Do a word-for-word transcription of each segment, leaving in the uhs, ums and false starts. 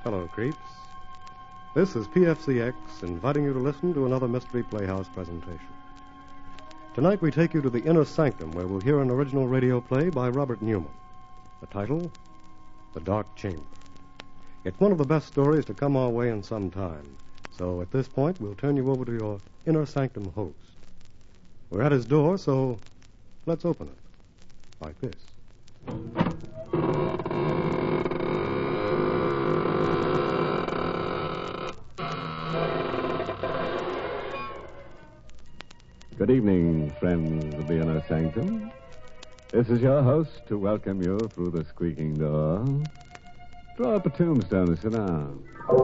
Hello, creeps. This is P F C X inviting you to listen to another Mystery Playhouse presentation. Tonight we take you to the Inner Sanctum, where we'll hear an original radio play by Robert Newman. The title, The Dark Chamber. It's one of the best stories to come our way in some time. So at this point, we'll turn you over to your Inner Sanctum host. We're at his door, so let's open it. Like this. Good evening, friends of the Inner Sanctum. This is your host to welcome you through the squeaking door. Draw up a tombstone and sit down.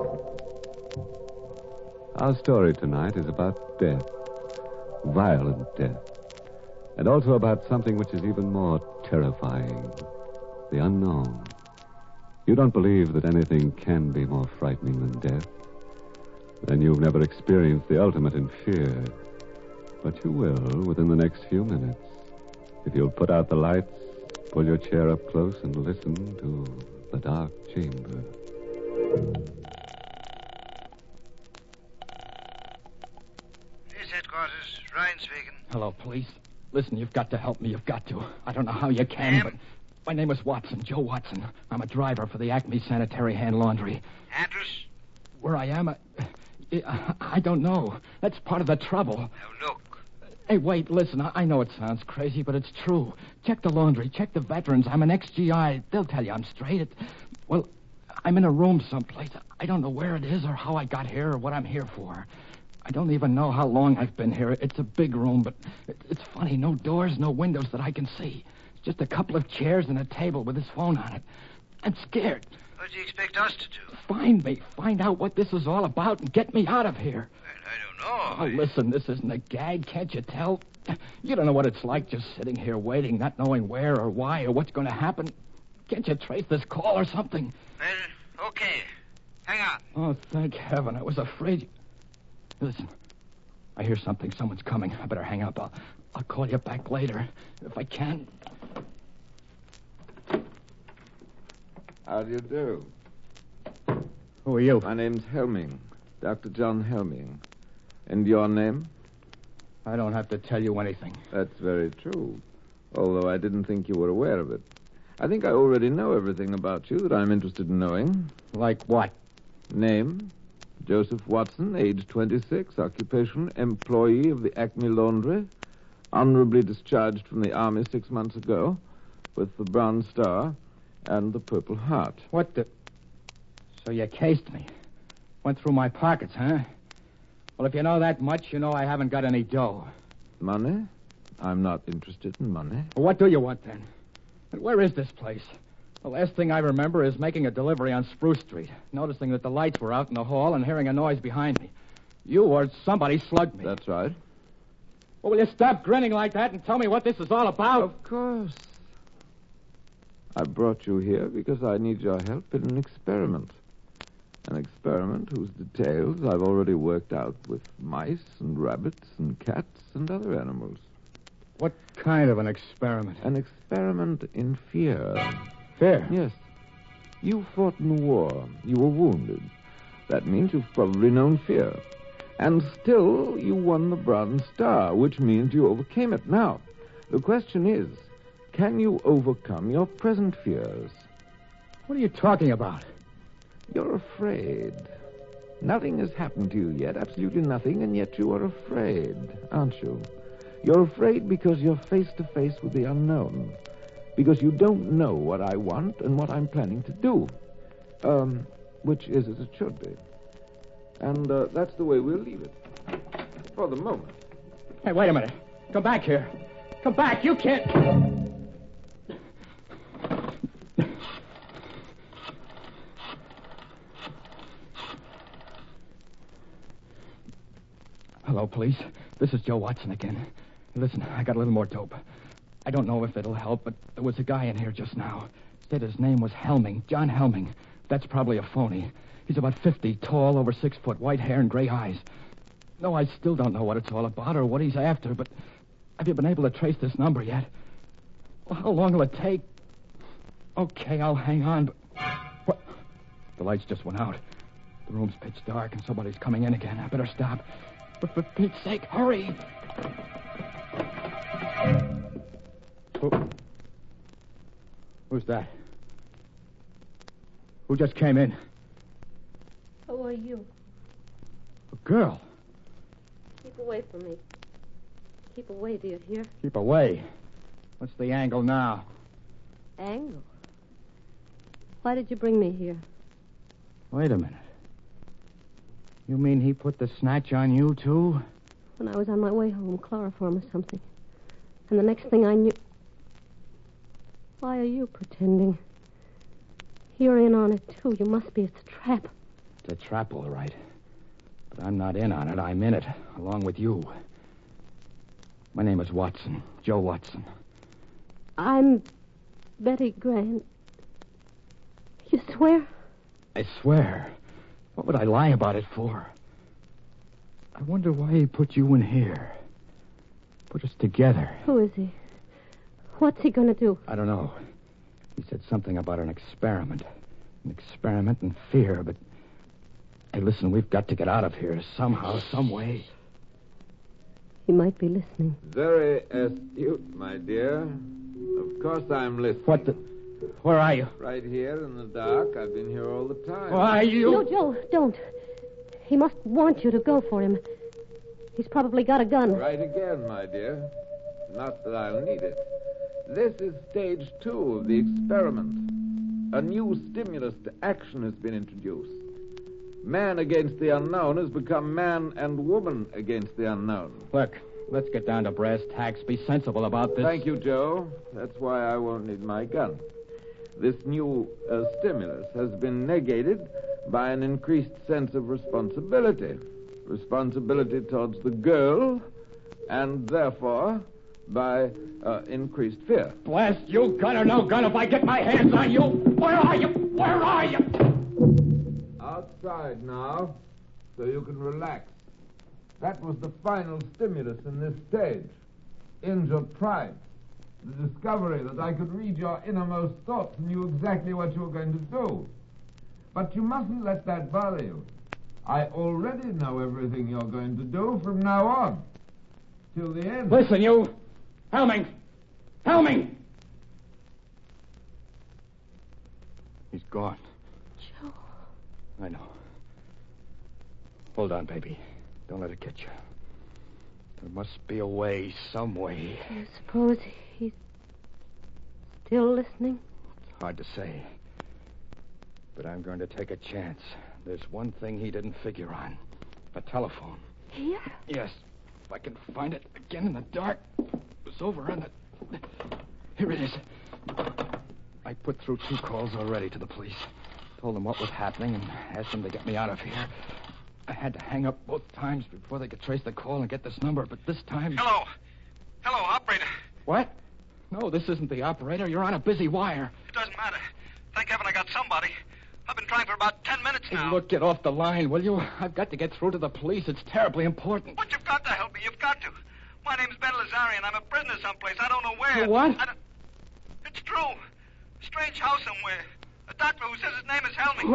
Our story tonight is about death, violent death, and also about something which is even more terrifying, the unknown. You don't believe that anything can be more frightening than death? Then you've never experienced the ultimate in fear. But you will within the next few minutes. If you'll put out the lights, pull your chair up close, and listen to The Dark Chamber. Police headquarters, Ryan speaking. Hello, police. Listen, you've got to help me. You've got to. I don't know how you can, Name? but my name is Watson, Joe Watson. I'm a driver for the Acme Sanitary Hand Laundry. Address? Where I am, I, I don't know. That's part of the trouble. Now, look. Hey, wait, listen. I, I know it sounds crazy, but it's true. Check the laundry. Check the veterans. I'm an ex G I. They'll tell you I'm straight. It, well, I'm in a room someplace. I don't know where it is or how I got here or what I'm here for. I don't even know how long I've been here. It's a big room, but it, it's funny. No doors, no windows that I can see. It's just a couple of chairs and a table with his phone on it. I'm scared. What do you expect us to do? Find me. Find out what this is all about and get me out of here. I, I don't know. Oh, listen, this isn't a gag. Can't you tell? You don't know what it's like just sitting here waiting, not knowing where or why or what's going to happen. Can't you trace this call or something? Well, okay. Hang on. Oh, thank heaven. I was afraid. Listen, I hear something. Someone's coming. I better hang up. I'll, I'll call you back later, if I can. How do you do? Who are you? My name's Helming, Doctor John Helming. And your name? I don't have to tell you anything. That's very true, although I didn't think you were aware of it. I think I already know everything about you that I'm interested in knowing. Like what? Name? Joseph Watson, age twenty-six, occupation, employee of the Acme Laundry, honorably discharged from the Army six months ago, with the Bronze Star and the Purple Heart. What the... So you cased me. Went through my pockets, huh? Well, if you know that much, you know I haven't got any dough. Money? I'm not interested in money. Well, what do you want, then? And where is this place? The last thing I remember is making a delivery on Spruce Street, noticing that the lights were out in the hall and hearing a noise behind me. You or somebody slugged me. That's right. Well, will you stop grinning like that and tell me what this is all about? Of course. I brought you here because I need your help in an experiment. An experiment whose details I've already worked out with mice and rabbits and cats and other animals. What kind of an experiment? An experiment in fear. Fear? Yes. You fought in the war. You were wounded. That means you've probably known fear. And still, you won the Bronze Star, which means you overcame it. Now, the question is, can you overcome your present fears? What are you talking about? You're afraid. Nothing has happened to you yet, absolutely nothing, and yet you are afraid, aren't you? You're afraid because you're face to face with the unknown. Because you don't know what I want and what I'm planning to do. Um, which is as it should be. And uh, that's the way we'll leave it. For the moment. Hey, wait a minute. Come back here. Come back. You can't... Hello, police. This is Joe Watson again. Listen, I got a little more dope. I don't know if it'll help, but there was a guy in here just now. Said his name was Helming, John Helming. That's probably a phony. He's about fifty, tall, over six foot, white hair and gray eyes. No, I still don't know what it's all about or what he's after, but have you been able to trace this number yet? Well, how long will it take? Okay, I'll hang on, but... What? The lights just went out. The room's pitch dark and somebody's coming in again. I better stop. But for Pete's sake, hurry! Who... Who's that? Who just came in? Who are you? A girl. Keep away from me. Keep away, do you hear? Keep away. What's the angle now? Angle? Why did you bring me here? Wait a minute. You mean he put the snatch on you, too? When I was on my way home, chloroform or something. And the next thing I knew... Why are you pretending? You're in on it, too. You must be. It's a trap. It's a trap, all right. But I'm not in on it. I'm in it, along with you. My name is Watson. Joe Watson. I'm Betty Grant. You swear? I swear. What would I lie about it for? I wonder why he put you in here. Put us together. Who is he? What's he going to do? I don't know. He said something about an experiment. An experiment in fear, but... Hey, listen, we've got to get out of here somehow, some way. He might be listening. Very astute, my dear. Of course I'm listening. What the... Where are you? Right here in the dark. I've been here all the time. Why, you... No, Joe, don't. He must want you to go for him. He's probably got a gun. Right again, my dear. Not that I'll need it. This is stage two of the experiment. A new stimulus to action has been introduced. Man against the unknown has become man and woman against the unknown. Look, let's get down to brass tacks. Be sensible about this. Thank you, Joe. That's why I won't need my gun. This new uh, stimulus has been negated by an increased sense of responsibility. Responsibility towards the girl, and therefore by uh, increased fear. Blast you, gun or no gun, if I get my hands on you. Where are you? Where are you? Outside now, so you can relax. That was the final stimulus in this stage. Injured pride. The discovery that I could read your innermost thoughts and knew exactly what you were going to do. But you mustn't let that bother you. I already know everything you're going to do from now on. Till the end. Listen, you. Helming. Helming. He's gone. Joe. I know. Hold on, baby. Don't let it get you. There must be a way, some way. Do you suppose he's still listening? It's hard to say. But I'm going to take a chance. There's one thing he didn't figure on. A telephone. Here? Yes. If I can find it again in the dark. It was over on the... Here it is. I put through two calls already to the police. Told them what was happening and asked them to get me out of here. I had to hang up both times before they could trace the call and get this number, but this time... Hello. Hello, operator. What? No, this isn't the operator. You're on a busy wire. It doesn't matter. Thank heaven I got somebody. I've been trying for about ten minutes now. Hey, look, get off the line, will you? I've got to get through to the police. It's terribly important. But you've got to help me. You've got to. My name's Ben Lazarian. I'm a prisoner someplace. I don't know where. You what? I don't... It's true. A strange house somewhere. A doctor who says his name is Helming.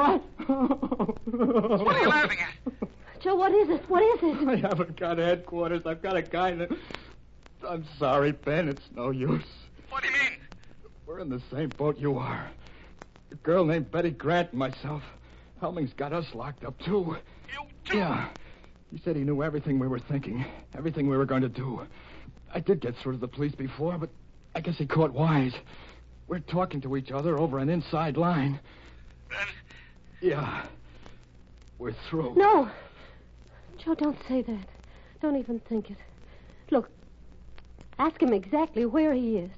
What? What are you laughing at? Joe, what is it? What is it? I haven't got headquarters. I've got a guy that... I'm sorry, Ben. It's no use. What do you mean? We're in the same boat you are. A girl named Betty Grant and myself. Helming's got us locked up, too. You too? Yeah. He said he knew everything we were thinking, everything we were going to do. I did get through to the police before, but I guess he caught wise. We're talking to each other over an inside line. Ben? Yeah. We're through. No. Joe, don't say that. Don't even think it. Look, ask him exactly where he is.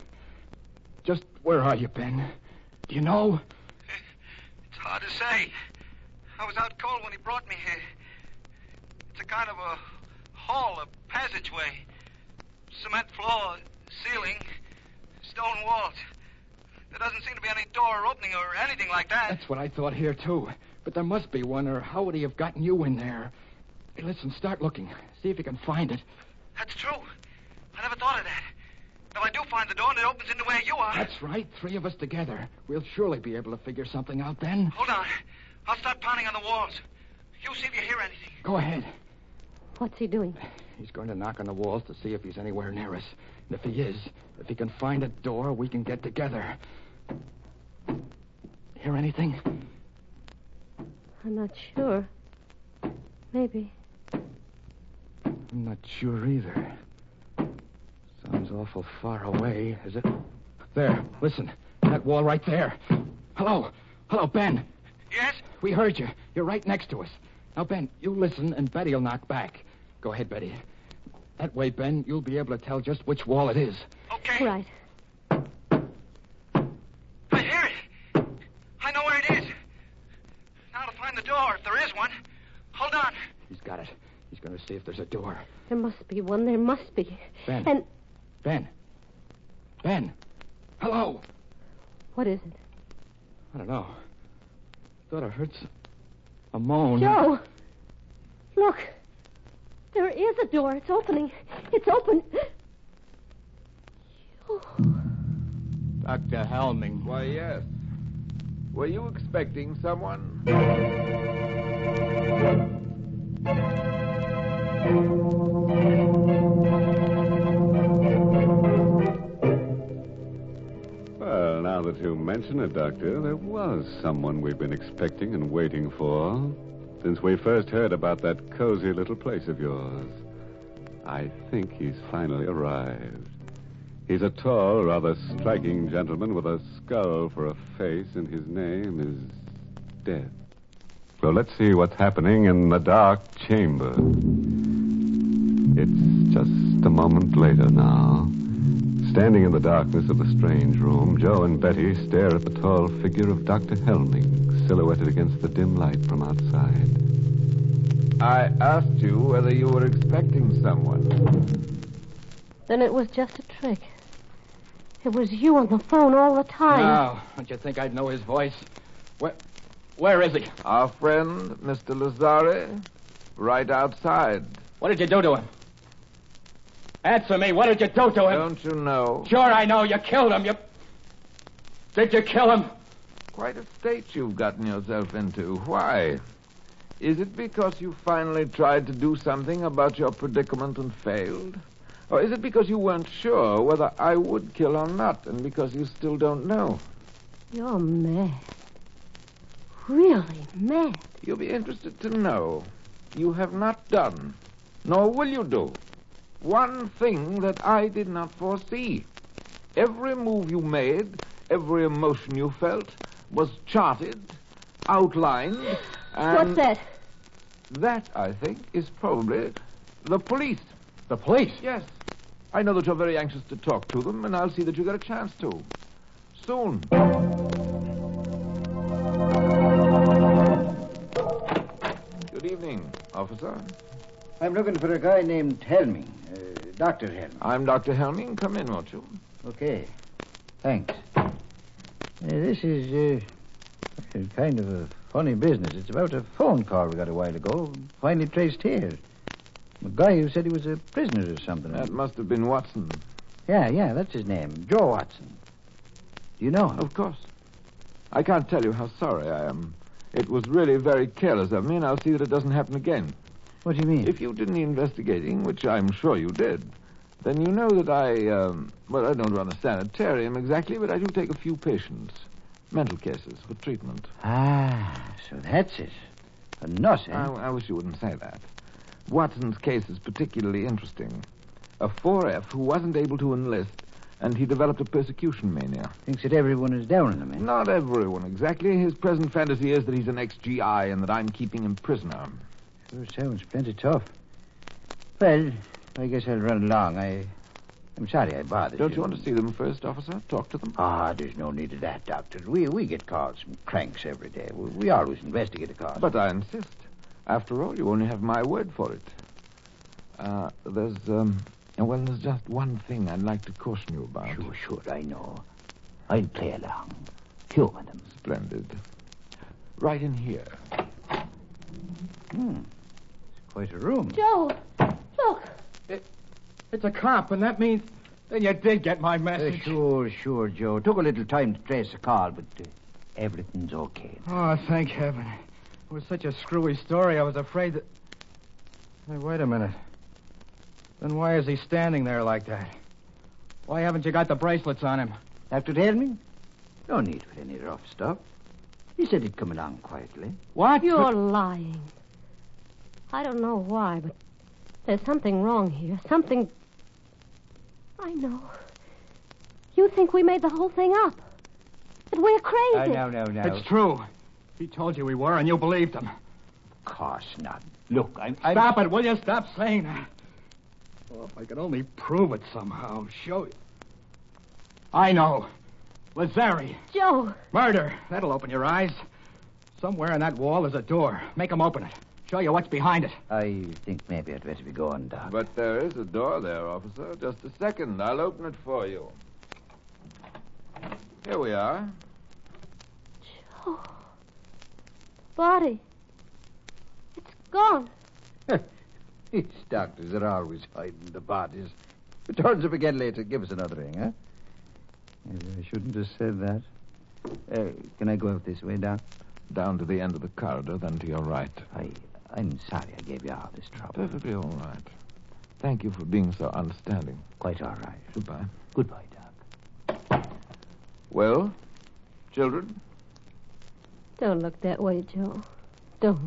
Just where are you, Ben? Do you know? It's hard to say. I was out cold when he brought me here. It's a kind of a hall, a passageway. Cement floor, ceiling, stone walls. There doesn't seem to be any door or opening or anything like that. That's what I thought here, too. But there must be one, or how would he have gotten you in there? Hey, listen, start looking. See if you can find it. That's true. I never thought of that. If I do find the door and it opens into where you are... That's right. Three of us together. We'll surely be able to figure something out then. Hold on. I'll start pounding on the walls. You see if you hear anything. Go ahead. What's he doing? He's going to knock on the walls to see if he's anywhere near us. And if he is, if he can find a door, we can get together. Hear anything? I'm not sure. Maybe. I'm not sure either. Sounds awful far away, is it? There, listen. That wall right there. Hello. Hello, Ben. Yes? We heard you. You're right next to us. Now, Ben, you listen, and Betty will knock back. Go ahead, Betty. That way, Ben, you'll be able to tell just which wall it is. Okay. Right. I hear it. I know where it is. Now to find the door, if there is one. Hold on. He's got it. He's going to see if there's a door. There must be one. There must be. Ben. And Ben. Ben. Hello. what is it? I don't know. Thought I heard s- a moan. Joe! Look. There is a door. It's opening. It's open. Joe. Doctor Helming. Why, yes. Were you expecting someone? Well, now that you mention it, Doctor, there was someone we've been expecting and waiting for since we first heard about that cozy little place of yours. I think he's finally arrived. He's a tall, rather striking gentleman with a skull for a face, and his name is Death. So let's see what's happening in the dark chamber. It's just a moment later now. Standing in the darkness of the strange room, Joe and Betty stare at the tall figure of Doctor Helming, silhouetted against the dim light from outside. I asked you whether you were expecting someone. Then it was just a trick. It was you on the phone all the time. Now, don't you think I'd know his voice? Where, where is he? Our friend, Mister Lazare, right outside. What did you do to him? Answer me. What did you do to him? Don't you know? Sure, I know. You killed him. You... Did you kill him? Quite a state you've gotten yourself into. Why? Is it because you finally tried to do something about your predicament and failed? Or is it because you weren't sure whether I would kill or not, and because you still don't know? You're mad. Really mad. You'll be interested to know you have not done, nor will you do, one thing that I did not foresee. Every move you made, every emotion you felt, was charted, outlined, and... What's that? That, I think, is probably the police. The police? Yes. I know that you're very anxious to talk to them, and I'll see that you get a chance to. Soon. Good evening, officer. I'm looking for a guy named Helming, uh, Doctor Helming. I'm Doctor Helming. Come in, won't you? Okay. Thanks. Uh, this is uh, kind of a funny business. It's about a phone call we got a while ago, finally traced here. A guy who said he was a prisoner or something. That must have been Watson. Yeah, yeah, that's his name, Joe Watson. Do you know him? Of course. I can't tell you how sorry I am. It was really very careless of me, and I'll see that it doesn't happen again. What do you mean? If you did any investigating, which I'm sure you did, then you know that I, um, well, I don't run a sanitarium exactly, but I do take a few patients. Mental cases for treatment. Ah, so that's it. A nut, eh? I, I wish you wouldn't say that. Watson's case is particularly interesting. A four F who wasn't able to enlist, and he developed a persecution mania. Thinks that everyone is down on him, eh? Not everyone, exactly. His present fantasy is that he's an ex-G I and that I'm keeping him prisoner. Sure sounds plenty tough. Well, I guess I'll run along. I, I'm sorry I bothered Don't you. you want to see them first, officer? Talk to them? Ah, there's no need of that, Doctor. We we get calls from cranks every day. We, we always investigate a cause. But I insist. After all, you only have my word for it. Uh, there's, um, well, there's just one thing I'd like to caution you about. Sure, sure, I know. I'll play along. Humor them. Splendid. Right in here. Hmm. It's quite a room. Joe, look. It, it's a cop, and that means... Then you did get my Uh, message. sure, sure, Joe. Took a little time to trace the call, but uh, everything's okay. Oh, thank heaven. It was such a screwy story, I was afraid that... Hey, wait a minute. Then why is he standing there like that? Why haven't you got the bracelets on him? Have to tell me? No need for any rough stuff. He said he'd come along quietly. What? You're lying. I don't know why, but there's something wrong here. Something... I know. You think we made the whole thing up. That we're crazy. Oh, no, no, no. It's true. He told you we were, and you believed him. Of course not. Look, I'm... I'm... Stop it, will you? Stop saying that. Oh, if I could only prove it somehow. Show you. I know. Lazari. Joe. Murder. That'll open your eyes. Somewhere in that wall is a door. Make him open it. Show you what's behind it. I think maybe I'd better be going, Doc. But there is a door there, officer. Just a second. I'll open it for you. Here we are. Joe. Body. It's gone. These doctors are always hiding the bodies. It turns up again later. Give us another ring, huh? Maybe I shouldn't have said that. Uh, can I go out this way, Doc? Down to the end of the corridor, then to your right. I, I'm sorry I gave you all this trouble. Perfectly all right. Thank you for being so understanding. Quite all right. Goodbye. Goodbye, Doc. Well, children? Don't look that way, Joe. Don't.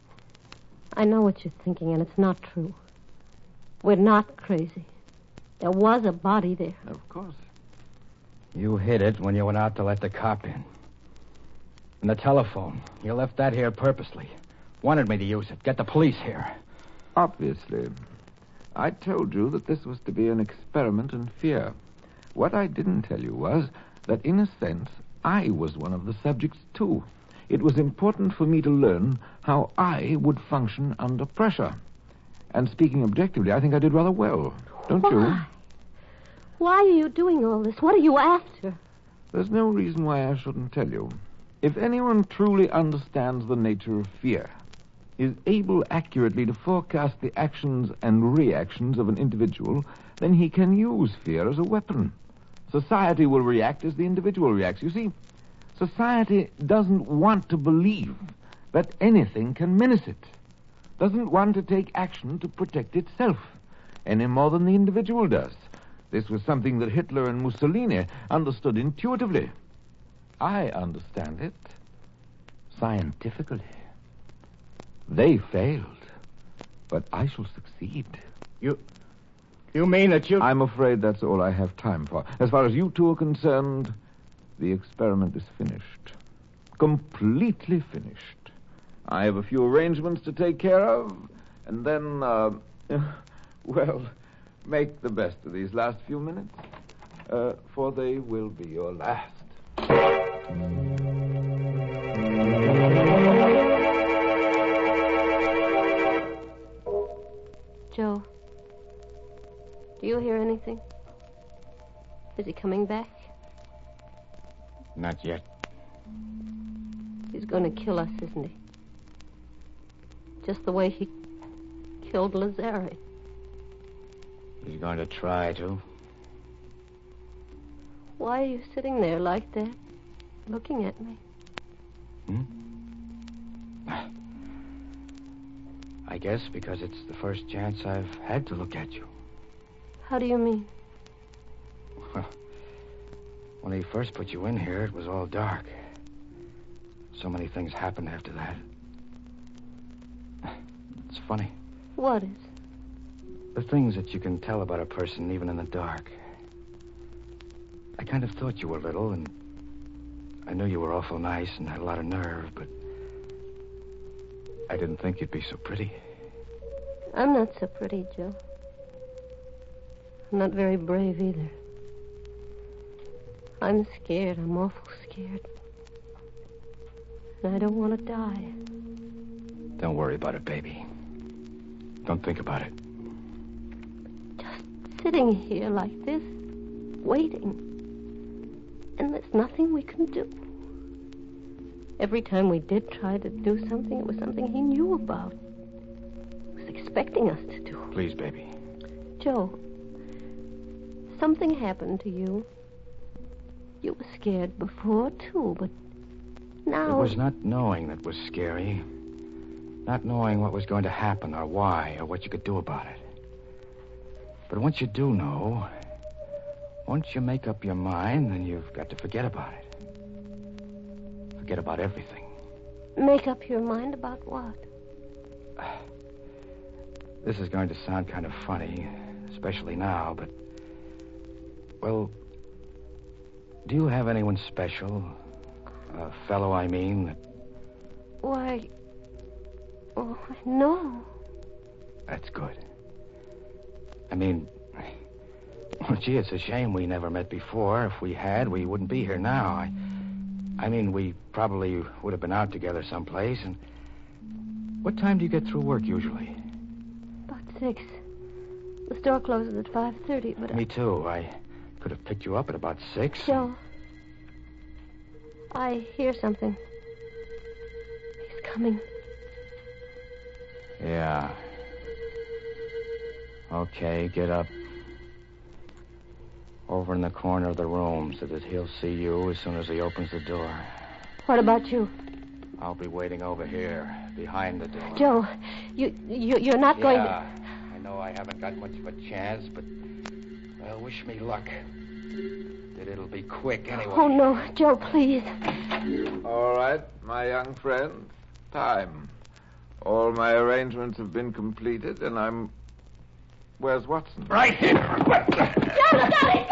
I know what you're thinking, and it's not true. We're not crazy. There was a body there. Of course. You hid it when you went out to let the cop in. And the telephone. You left that here purposely. Wanted me to use it. Get the police here. Obviously. I told you that this was to be an experiment in fear. What I didn't tell you was that, in a sense, I was one of the subjects, too. It was important for me to learn how I would function under pressure. And speaking objectively, I think I did rather well. Don't Why? you? Why are you doing all this? What are you after? There's no reason why I shouldn't tell you. If anyone truly understands the nature of fear, is able accurately to forecast the actions and reactions of an individual, then he can use fear as a weapon. Society will react as the individual reacts. You see, society doesn't want to believe that anything can menace it. Doesn't want to take action to protect itself, any more than the individual does. This was something that Hitler and Mussolini understood intuitively. I understand it scientifically. They failed, but I shall succeed. You... You mean that you... I'm afraid that's all I have time for. As far as you two are concerned, the experiment is finished. Completely finished. I have a few arrangements to take care of, and then, uh, well, make the best of these last few minutes, uh, for they will be your last. Joe, do you hear anything? Is he coming back? Not yet. He's going to kill us, isn't he? Just the way he killed Lazari. He's going to try to. Why are you sitting there like that, looking at me? Hmm? I guess because it's the first chance I've had to look at you. How do you mean? Well, when he first put you in here, it was all dark. So many things happened after that. It's funny. What is? The things that you can tell about a person even in the dark. I kind of thought you were little, and I knew you were awful nice and had a lot of nerve, but I didn't think you'd be so pretty. I'm not so pretty, Joe. I'm not very brave either. I'm scared. I'm awful scared. And I don't want to die. Don't worry about it, baby. Don't think about it. Just sitting here like this, waiting. And there's nothing we can do. Every time we did try to do something, it was something he knew about. He was expecting us to do. Please, baby. Joe, something happened to you. You were scared before, too, but now... It was not knowing that was scary. not knowing what was going to happen or why or what you could do about it. But once you do know, once you make up your mind, then you've got to forget about it. Forget about everything. Make up your mind about what? This is going to sound kind of funny, especially now, but... Well, do you have anyone special? A fellow, I mean, that... Why... Oh, no. That's good. I mean... Well, gee, it's a shame we never met before. If we had, we wouldn't be here now. I... I mean, we probably would have been out together someplace, and... What time do you get through work, usually? About six. The store closes at five thirty, but... Me I... too. I could have picked you up at about six. Joe. I hear something. He's coming. Yeah. Okay, get up. Over in the corner of the room so that he'll see you as soon as he opens the door. What about you? I'll be waiting over here, behind the door. Joe, you, you, you're not yeah, going to... I know I haven't got much of a chance, but... Well, wish me luck. That it'll be quick anyway. Oh, no. Joe, please. All right, my young friend. Time. All my arrangements have been completed, and I'm... Where's Watson? Right here. Joe, Joe,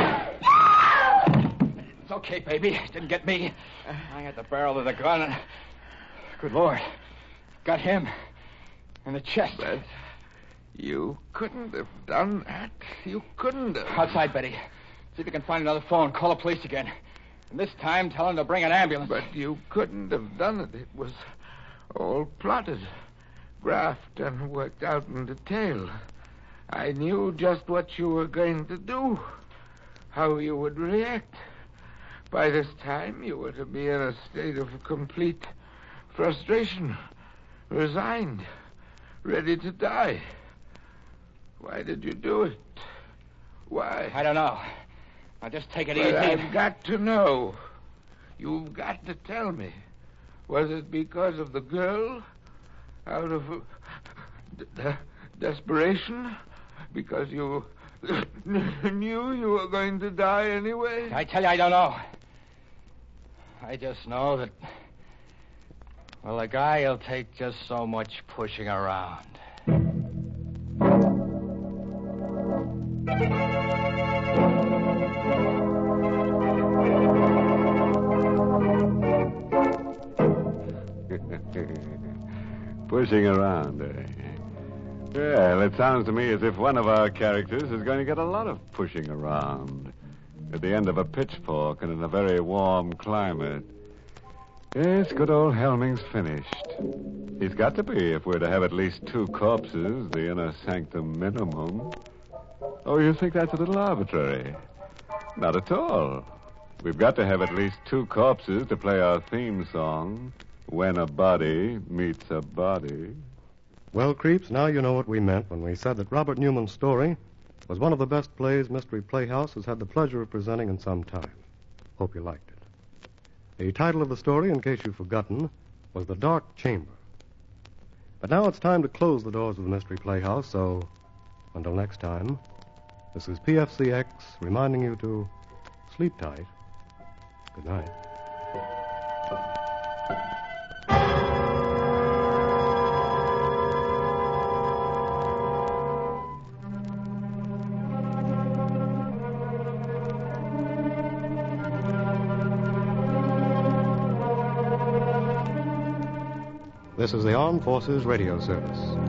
Joe! It's okay, baby. Didn't get me. I had the barrel of the gun, and... Good Lord. Got him. In the chest. But you couldn't have done that. You couldn't have. Outside, Betty. See if you can find another phone. Call the police again. And this time, tell them to bring an ambulance. But you couldn't have done it. It was all plotted, graphed, and worked out in detail. I knew just what you were going to do, how you would react. By this time, you were to be in a state of complete frustration, resigned, ready to die. Why did you do it? Why? I don't know. Now, just take it But easy. I've got to know. You've got to tell me. Was it because of the girl? Out of uh, d- d- desperation? Because you knew you were going to die anyway? I tell you, I don't know. I just know that... Well, a guy will take just so much pushing around. Pushing around, eh? Well, it sounds to me as if one of our characters is going to get a lot of pushing around at the end of a pitchfork and in a very warm climate. Yes, good old Helming's finished. He's got to be if we're to have at least two corpses, the inner sanctum minimum. Oh, you think that's a little arbitrary? Not at all. We've got to have at least two corpses to play our theme song, When a Body Meets a Body. Well, creeps, now you know what we meant when we said that Robert Newman's story was one of the best plays Mystery Playhouse has had the pleasure of presenting in some time. Hope you liked it. The title of the story, in case you've forgotten, was The Dark Chamber. But now it's time to close the doors of the Mystery Playhouse, so until next time, this is P F C X reminding you to sleep tight. Good night. This is the Armed Forces Radio Service.